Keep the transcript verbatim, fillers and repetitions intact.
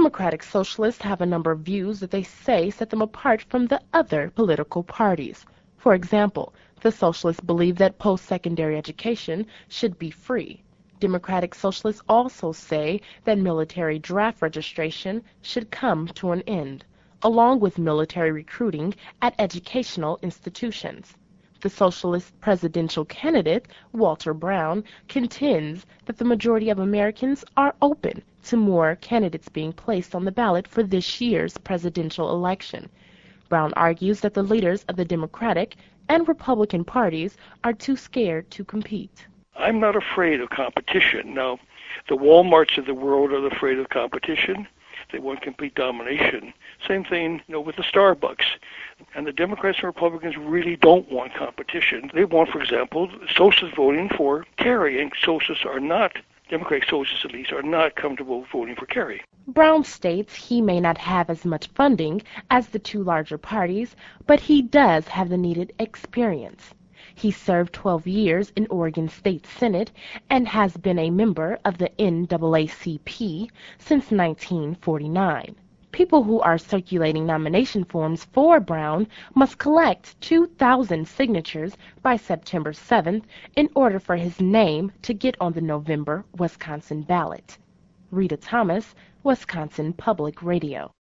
Democratic Socialists have a number of views that they say set them apart from the other political parties. For example, the Socialists believe that post-secondary education should be free. Democratic Socialists also say that military draft registration should come to an end, along with military recruiting at educational institutions. The Socialist presidential candidate, Walter Brown, contends that the majority of Americans are open to more candidates being placed on the ballot for this year's presidential election. Brown argues that the leaders of the Democratic and Republican parties are too scared to compete. I'm not afraid of competition. Now, the Walmarts of the world are afraid of competition. They want complete domination. Same thing, you know, with the Starbucks. And the Democrats and Republicans really don't want competition. They want, for example, socialists voting for Kerry, and socialists are not, Democratic socialists at least, are not comfortable voting for Kerry. Brown states he may not have as much funding as the two larger parties, but he does have the needed experience. He served twelve years in Oregon State Senate and has been a member of the N double A C P since nineteen forty-nine. People who are circulating nomination forms for Brown must collect two thousand signatures by September seventh in order for his name to get on the November Wisconsin ballot. Rita Thomas, Wisconsin Public Radio.